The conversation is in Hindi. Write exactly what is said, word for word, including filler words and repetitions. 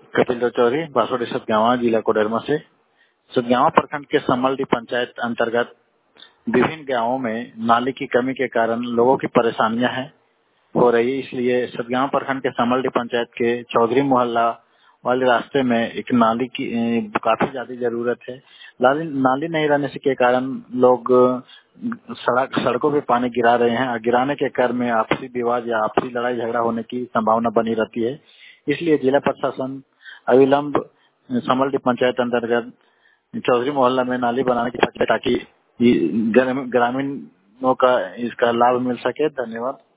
कपिल चौधरी, बासोडी सतगावा, जिला कोडरमा से। सतगावा प्रखंड के समल्डी पंचायत अंतर्गत विभिन्न गांवों में नाली की कमी के कारण लोगों की परेशानियां हैं हो रही, इसलिए सतगावा प्रखंड के समल्डी पंचायत के चौधरी मोहल्ला वाले रास्ते में एक नाली की अ, काफी ज्यादा जरूरत है। नाली नाली नहीं रहने से के कारण लोग अ, सड़क सड़कों पे पानी गिरा रहे हैं और गिराने के क्रम में आपसी विवाद या आपसी लड़ाई झगड़ा होने की संभावना बनी रहती है। इसलिए जिला प्रशासन अविलंब समल्डी पंचायत अंतर्गत चौधरी मोहल्ला में नाली बनाने की ताकि ताकि ये ग्रामीण ग्रामीणों का इसका लाभ मिल सके। धन्यवाद।